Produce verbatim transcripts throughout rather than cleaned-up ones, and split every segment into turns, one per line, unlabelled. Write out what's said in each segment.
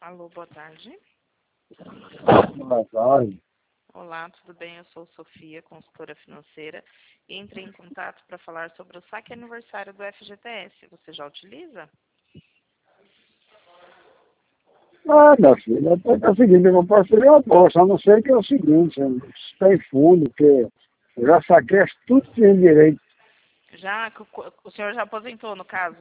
Alô, boa tarde.
Boa tarde.
Olá, tudo bem? Eu sou Sofia, consultora financeira, e entrei em contato para falar sobre o saque aniversário do F G T S. Você já utiliza?
Ah, meu filho, é o seguinte, eu não posso fazer uma bolsa, a não ser que é o seguinte, se tem fundo, que eu já saquei tudo que tem direito.
Já? O senhor já aposentou, no caso?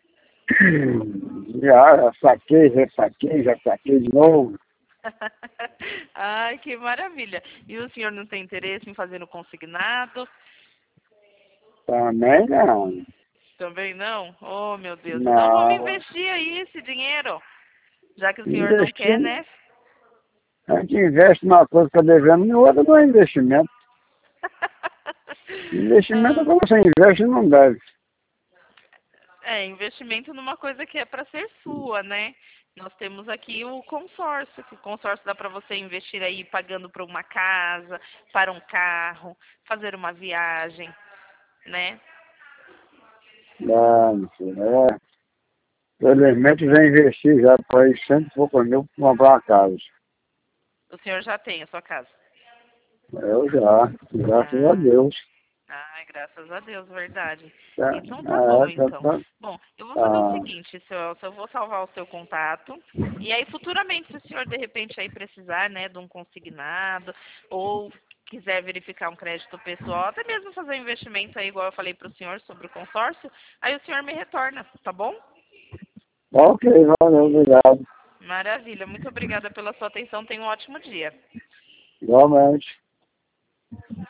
Já, já saquei, já saquei, já saquei de novo.
Ai, que maravilha. E o senhor não tem interesse em fazer no consignado?
Também não.
Também não? Oh, meu Deus. Então vamos
Não.
investir aí esse dinheiro, já que o senhor não quer,
Investindo,
né?
a gente investe numa coisa que está devendo e outra não é investimento. Investimento é
Ah,
quando você investe e não deve.
é, investimento numa coisa que é para ser sua, né? Nós temos aqui o consórcio, que o consórcio dá para você investir aí pagando para uma casa, para um carro, fazer uma viagem, né?
Não, meu filho, é. Felizmente já investi já para ir cento e pouco mil para comprar uma casa.
O senhor já tem a sua casa.
Eu já, graças a
Ah,
Deus.
ai, graças a Deus, verdade.
Tá,
Então tá bom,
ah, tá,
então.
tá,
Bom, eu vou fazer o
ah,
seguinte, seu, eu vou salvar o seu contato, e aí futuramente, se o senhor de repente aí precisar, né, de um consignado, ou quiser verificar um crédito pessoal, até mesmo fazer um investimento aí, igual eu falei para o senhor sobre o consórcio, aí o senhor me retorna, tá bom?
ok, valeu, obrigado.
Maravilha, muito obrigada pela sua atenção, tenha um ótimo dia.
Igualmente.